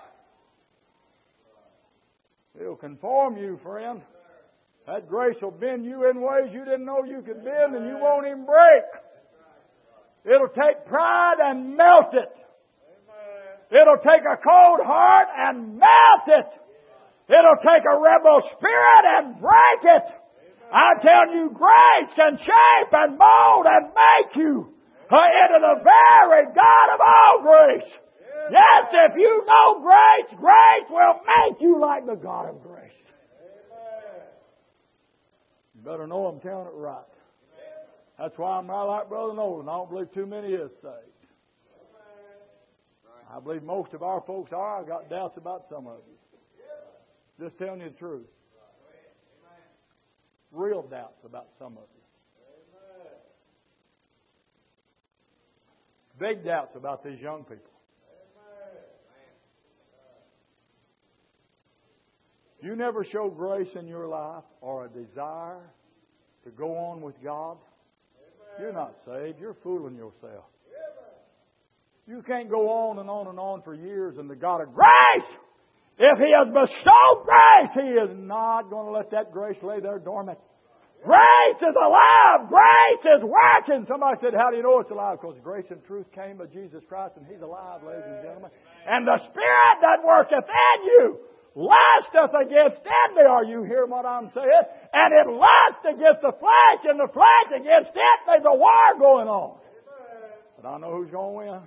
He'll conform you, friend. That grace will bend you in ways you didn't know you could bend, and you won't even break. It'll take pride and melt it. It'll take a cold heart and melt it. It'll take a rebel spirit and break it. I'm telling you, grace can shape and mold and make you into the very God of all grace. Yes, if you know grace, grace will make you like the God of grace. You better know I'm telling it right. That's why I'm right like Brother Nolan. I don't believe too many is saved. I believe most of our folks are. I've got doubts about some of you. Just telling you the truth. Real doubts about some of you. Big doubts about these young people. You never show grace in your life or a desire to go on with God, you're not saved. You're fooling yourself. You can't go on and on and on for years and the God of grace, if He has bestowed grace, He is not going to let that grace lay there dormant. Grace is alive. Grace is working. Somebody said, how do you know it's alive? Because grace and truth came by Jesus Christ and He's alive, ladies and gentlemen. And the Spirit that worketh in you lusteth against envy. Are you hearing what I'm saying? And it lusts against the flesh, and the flesh against it. There's a war going on. But I know who's going to win.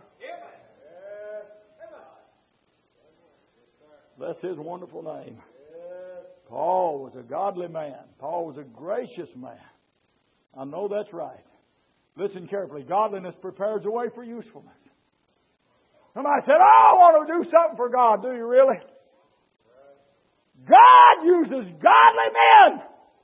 Bless His wonderful name. Paul was a godly man. Paul was a gracious man. I know that's right. Listen carefully. Godliness prepares the way for usefulness. Somebody said, oh, I want to do something for God. Do you really? God uses godly men.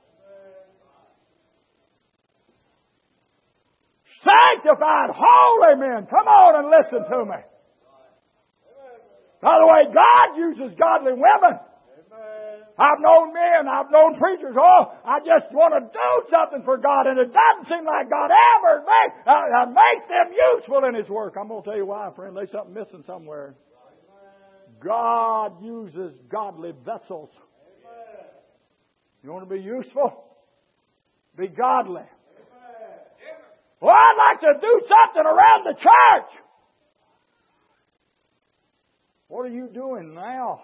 Sanctified, holy men. Come on and listen to me. By the way, God uses godly women. I've known men, I've known preachers, I just want to do something for God, and it doesn't seem like God ever makes them useful in His work. I'm going to tell you why, friend. There's something missing somewhere. God uses godly vessels. You want to be useful? Be godly. Well, I'd like to do something around the church. What are you doing now?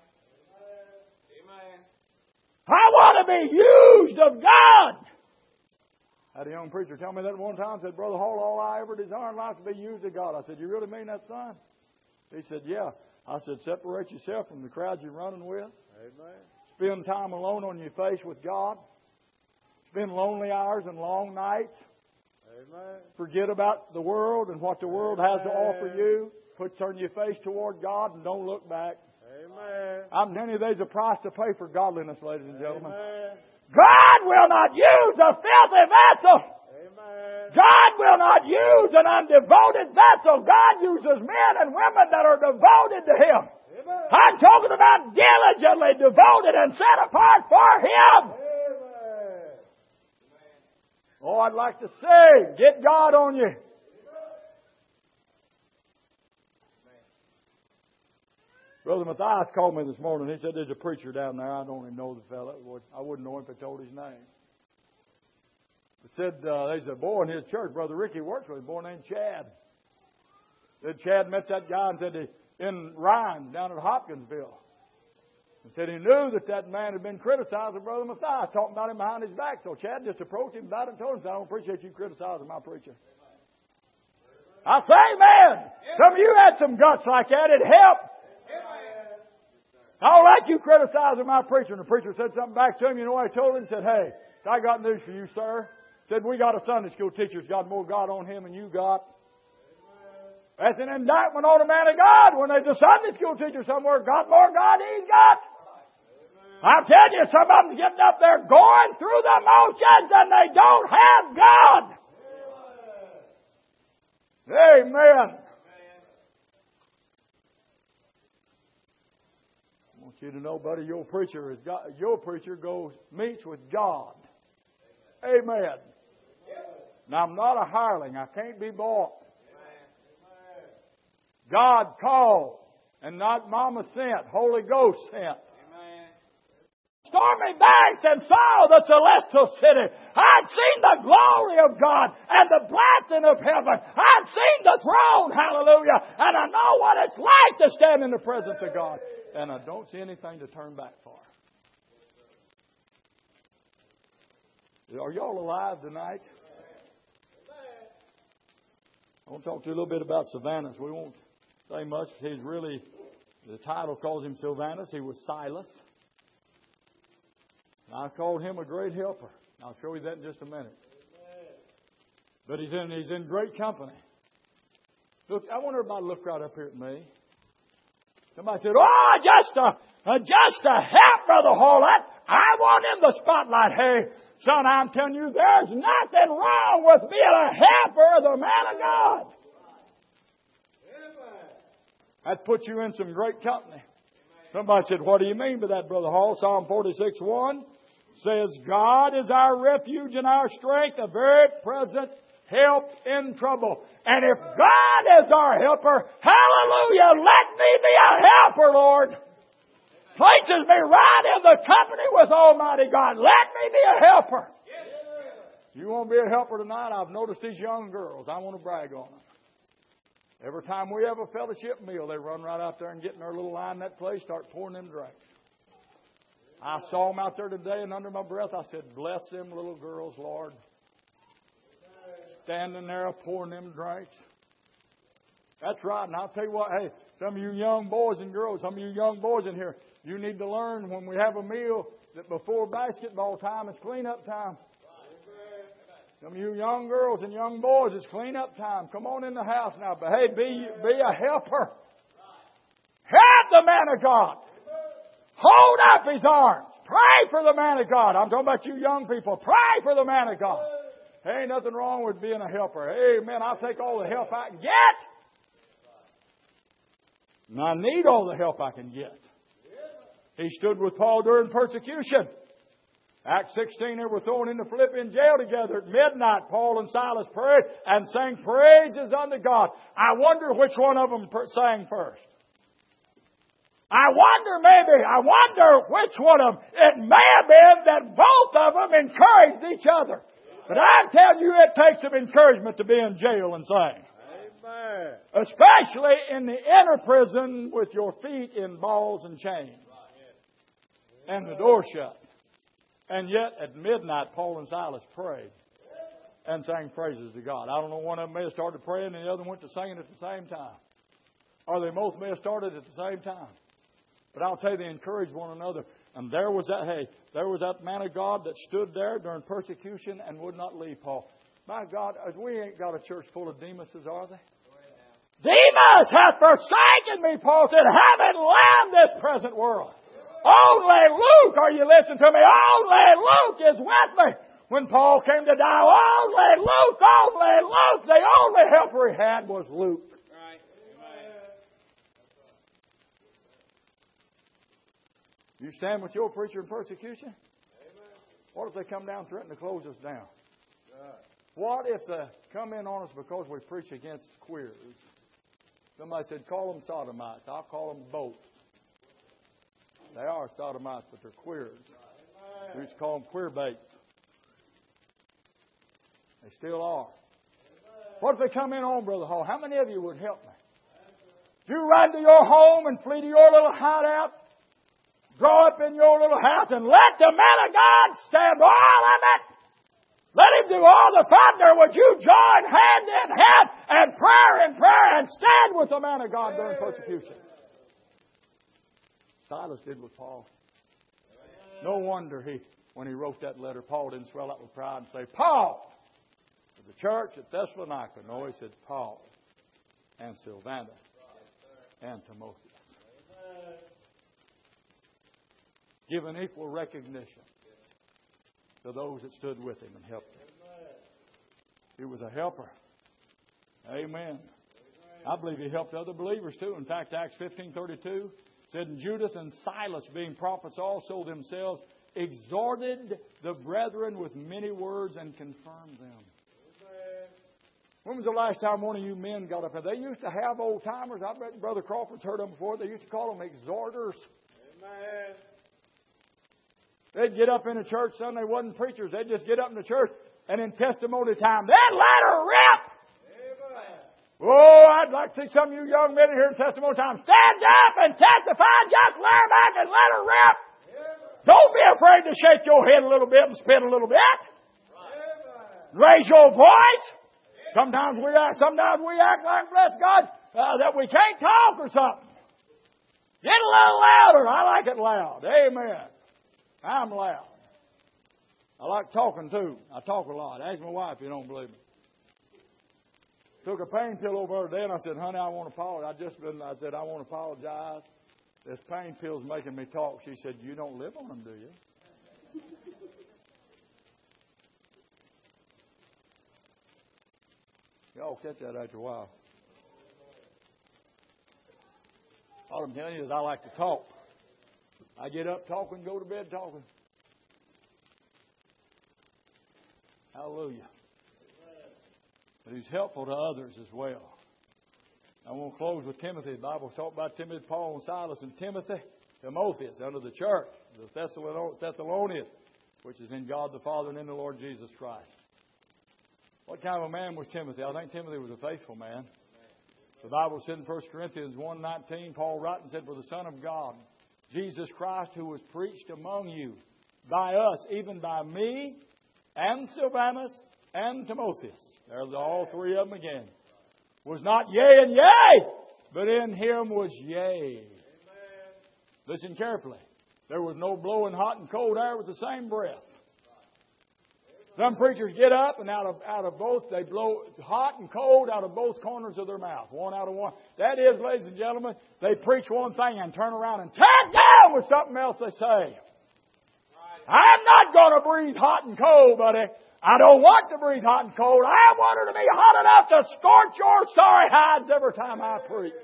I want to be used of God. I had a young preacher tell me that one time. Said, Brother Hall, all I ever desire in life is to be used of God. I said, you really mean that, son? He said, yeah. I said, separate yourself from the crowd you're running with. Amen. Spend time alone on your face with God. Spend lonely hours and long nights. Amen. Forget about the world and what the world has to offer you. Turn your face toward God and don't look back. Amen. I'm telling you, there's a price to pay for godliness, ladies and gentlemen. Amen. God will not use a filthy vessel. Amen. God will not use an undevoted vessel. God uses men and women that are devoted to Him. Amen. I'm talking about diligently devoted and set apart for Him. Amen. Oh, I'd like to say, get God on you. Brother Matthias called me this morning. He said there's a preacher down there. I don't even know the fella. I wouldn't know him if I told his name. He said there's a boy in his church. Brother Ricky works with him, a boy named Chad. Said Chad met that guy and said in Rhines down at Hopkinsville. And said he knew that man had been criticizing Brother Matthias, talking about him behind his back. So Chad just approached him about it and told him, I don't appreciate you criticizing my preacher. I say, man, some of you had some guts like that. It helped. I don't like you criticizing my preacher. And the preacher said something back to him. You know what I told him? He said, hey, I got news for you, sir. Said, we got a Sunday school teacher who's got more God on him than you got. That's an indictment on the man of God when there's a Sunday school teacher somewhere got more God than he's got. I'm telling you, some of them's getting up there going through the motions and they don't have God. Amen. I want you to know, buddy, your preacher meets with God. Amen. Now, I'm not a hireling. I can't be bought. God called and not Mama sent. Holy Ghost sent. Stormy banks and saw the celestial city. I'd seen the glory of God and the blessing of heaven. I'd seen the throne. Hallelujah. And I know what it's like to stand in the presence of God. And I don't see anything to turn back for. Are y'all alive tonight? I want to talk to you a little bit about Silvanus. We won't say much. He's really, the title calls him Silvanus. He was Silas. I called him a great helper. I'll show you that in just a minute. But he's in great company. Look, I want everybody to look right up here at me. Somebody said, "Oh, just a help, Brother Hall. I want in the spotlight." Hey, son, I'm telling you, there's nothing wrong with being a helper of the man of God. That puts you in some great company. Somebody said, "What do you mean by that, Brother Hall?" Psalm 46:1 says, "God is our refuge and our strength, a very present help in trouble." And if God is our helper, hallelujah, let me be a helper, Lord. Places me right in the company with Almighty God. Let me be a helper. You want to be a helper tonight? I've noticed these young girls. I want to brag on them. Every time we have a fellowship meal, they run right out there and get in their little line in that place, start pouring them drinks. I saw them out there today, and under my breath, I said, "Bless them little girls, Lord." Standing there pouring them drinks. That's right. And I'll tell you what, hey, some of you young boys and girls, some of you young boys in here, you need to learn when we have a meal that before basketball time is cleanup time. Some of you young girls and young boys, it's cleanup time. Come on in the house now. But hey, be a helper. Help the man of God. Hold up his arms. Pray for the man of God. I'm talking about you young people. Pray for the man of God. There ain't nothing wrong with being a helper. Amen. I'll take all the help I can get. And I need all the help I can get. He stood with Paul during persecution. Acts 16, they were thrown into Philippian jail together at midnight. Paul and Silas prayed and sang praises unto God. I wonder which one of them sang first. I wonder which one of them. It may have been that both of them encouraged each other. But I tell you, it takes some encouragement to be in jail and sing. Amen. Especially in the inner prison with your feet in balls and chains. And the door shut. And yet, at midnight, Paul and Silas prayed and sang praises to God. I don't know, one of them may have started praying and the other went to singing at the same time. Or they both may have started at the same time. But I'll tell you, they encouraged one another. And there was that man of God that stood there during persecution and would not leave Paul. My God, we ain't got a church full of Demuses, are they? Demas hath forsaken me, Paul said, having left this present world. Only Luke, are you listening to me? Only Luke is with me. When Paul came to die, only Luke. The only helper he had was Luke. Right. You stand with your preacher in persecution? Amen. What if they come down threatening to close us down? Right. What if they come in on us because we preach against queers? Somebody said, call them sodomites. I'll call them both. They are sodomites, but they're queers. We used to call them queer baits. They still are. What if they come in on, Brother Hall? How many of you would help me? You run to your home and flee to your little hideout, draw up in your little house, and let the man of God stand all of it. Let him do all the thunder. Would you join hand in hand and prayer in prayer and stand with the man of God during persecution? Silas did with Paul. No wonder when he wrote that letter, Paul didn't swell up with pride and say, Paul, to the church at Thessalonica. No, he said, Paul and Silvanus and Timotheus. Give an equal recognition to those that stood with him and helped him. He was a helper. Amen. I believe he helped other believers too. In fact, Acts 15:32 said, and Judas and Silas, being prophets also themselves, exhorted the brethren with many words and confirmed them. When was the last time one of you men got up there? They used to have old timers. I bet Brother Crawford's heard them before. They used to call them exhorters. Amen. They'd get up in a church Sunday. They wasn't preachers. They'd just get up in the church and in testimony time, they'd let her rip. Amen. Oh, I'd like to see some of you young men here in testimony time. Stand up and testify. Just let her back and let her rip. Amen. Don't be afraid to shake your head a little bit and spin a little bit. Amen. Raise your voice. Sometimes we act like, bless God, that we can't talk or something. Get a little louder. I like it loud. Amen. I'm loud. I like talking too. I talk a lot. Ask my wife if you don't believe me. Took a pain pill over there and I said, honey, I want to apologize. I said, I want to apologize. This pain pill's making me talk. She said, you don't live on them, do you? Y'all catch that after a while. All I'm telling you is I like to talk. I get up talking, go to bed talking. Hallelujah. But he's helpful to others as well. I want to close with Timothy. The Bible talks about Timothy, Paul, and Silas, and Timotheus, under the church, the Thessalonians, which is in God the Father and in the Lord Jesus Christ. What kind of a man was Timothy? I think Timothy was a faithful man. The Bible said in 1 Corinthians 1:19, Paul wrote and said, for the Son of God, Jesus Christ, who was preached among you by us, even by me, and Silvanus, and Timotheus. There's all three of them again. Was not yea and yea, but in him was yea. Amen. Listen carefully. There was no blowing hot and cold air with the same breath. Some preachers get up and out of both, they blow hot and cold out of both corners of their mouth. One out of one. That is, ladies and gentlemen, they preach one thing and turn around and tag down with something else they say. I'm not going to breathe hot and cold, buddy. I don't want to breathe hot and cold. I want it to be hot enough to scorch your sorry hides every time I preach.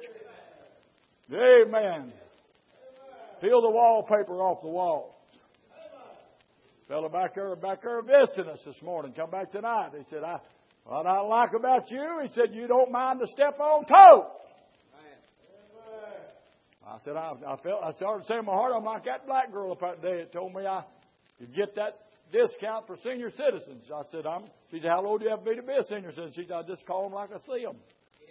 Amen. Peel the wallpaper off the wall. Fellow back there visiting us this morning. Come back tonight. He said, what I like about you, he said, you don't mind to step on toes. I said, I started saying in my heart, I'm like that black girl up that day that told me I could get that discount for senior citizens. I said, she said, how old do you have to be to be a senior citizen? She said, I just call them like I see them.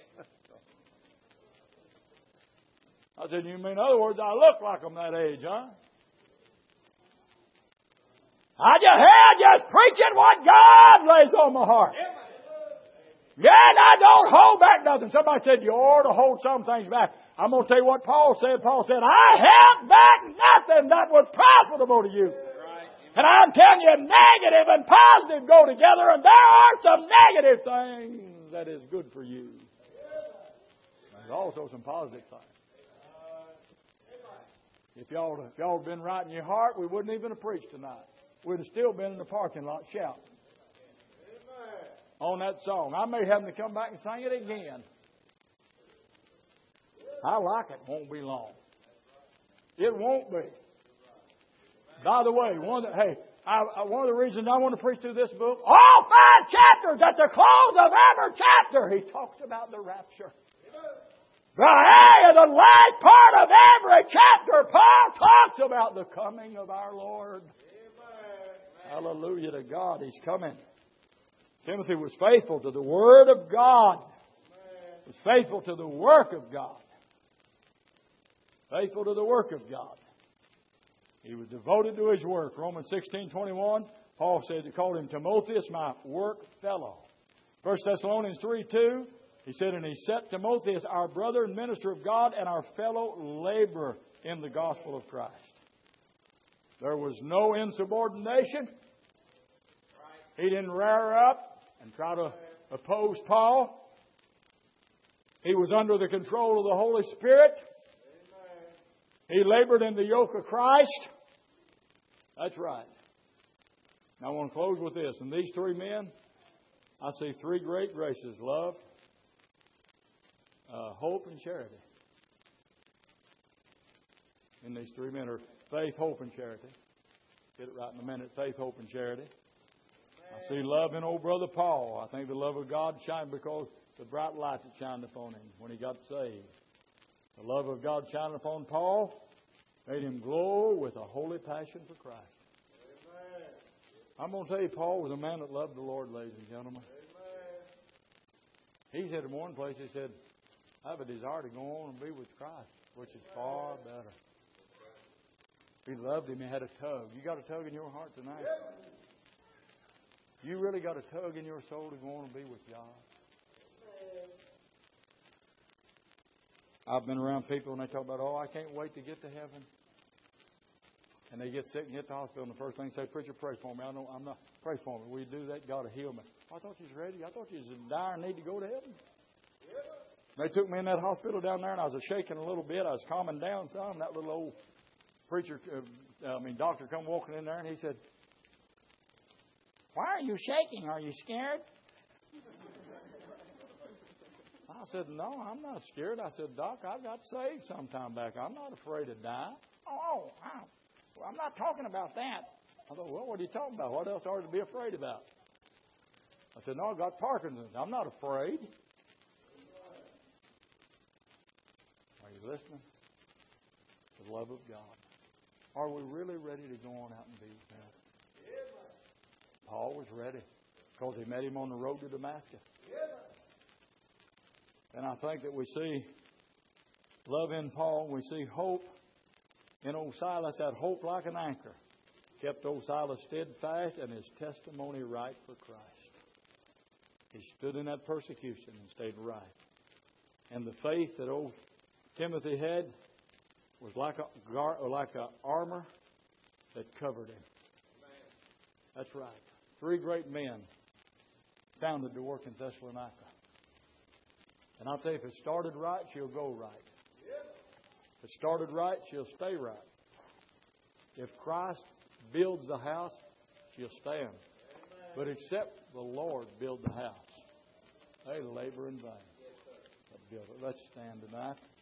I said, you mean in other words, I look like I'm that age, huh? I just preaching what God lays on my heart. Yeah, and I don't hold back nothing. Somebody said, you ought to hold some things back. I'm going to tell you what Paul said. Paul said, I held back nothing that was profitable to you. And I'm telling you, negative and positive go together, and there are some negative things that is good for you. There's also some positive things. If y'all had been right in your heart, we wouldn't even have preached tonight. We'd have still been in the parking lot shouting on that song. I may have them to come back and sing it again. I like it. Won't be long. It won't be. By the way, one of the reasons I want to preach through this book, all 5 chapters, at the close of every chapter, he talks about the rapture. But hey, the last part of every chapter, Paul talks about the coming of our Lord. Amen. Hallelujah to God. He's coming. Timothy was faithful to the Word of God. Was faithful to the work of God. Faithful to the work of God. He was devoted to his work. Romans 16:21, Paul said he called him Timotheus, my work fellow. 1 Thessalonians 3:2, he said, and he set Timotheus, our brother and minister of God, and our fellow laborer in the gospel of Christ. There was no insubordination. He didn't rear up and try to oppose Paul. He was under the control of the Holy Spirit. He labored in the yoke of Christ. That's right. Now I want to close with this. In these three men, I see three great graces: love, hope, and charity. In these three men are faith, hope, and charity. Get it right in a minute. Faith, hope, and charity. I see love in old brother Paul. I think the love of God shined because the bright light that shined upon him when he got saved. The love of God shining upon Paul made him glow with a holy passion for Christ. Amen. I'm going to tell you, Paul was a man that loved the Lord, ladies and gentlemen. Amen. He said in one place, he said, I have a desire to go on and be with Christ, which is far better. He loved him. He had a tug. You got a tug in your heart tonight? You really got a tug in your soul to go on and be with God? I've been around people and they talk about, oh, I can't wait to get to heaven. And they get sick and hit the hospital, and the first thing they say, preacher, pray for me. I'm not, pray for me. Will you do that? God will heal me. Oh, I thought you was ready. I thought you was in dire need to go to heaven. They took me in that hospital down there, and I was shaking a little bit. I was calming down some. That little old preacher, doctor come walking in there, and he said, why are you shaking? Are you scared? I said, no, I'm not scared. I said, Doc, I got saved some time back. I'm not afraid to die. Oh, wow. Well, I'm not talking about that. I thought, well, what are you talking about? What else are you to be afraid about? I said, no, I got Parkinson's. I'm not afraid. Are you listening? The love of God. Are we really ready to go on out and be with Him? Paul was ready because he met him on the road to Damascus. And I think that we see love in Paul. We see hope in old Silas. That hope like an anchor kept old Silas steadfast and his testimony right for Christ. He stood in that persecution and stayed right. And the faith that old Timothy had was like a armor that covered him. That's right. Three great men founded the work in Thessalonica. And I'll tell you, if it started right, she'll go right. If it started right, she'll stay right. If Christ builds the house, she'll stand. But except the Lord build the house, they labor in vain. Let's stand tonight.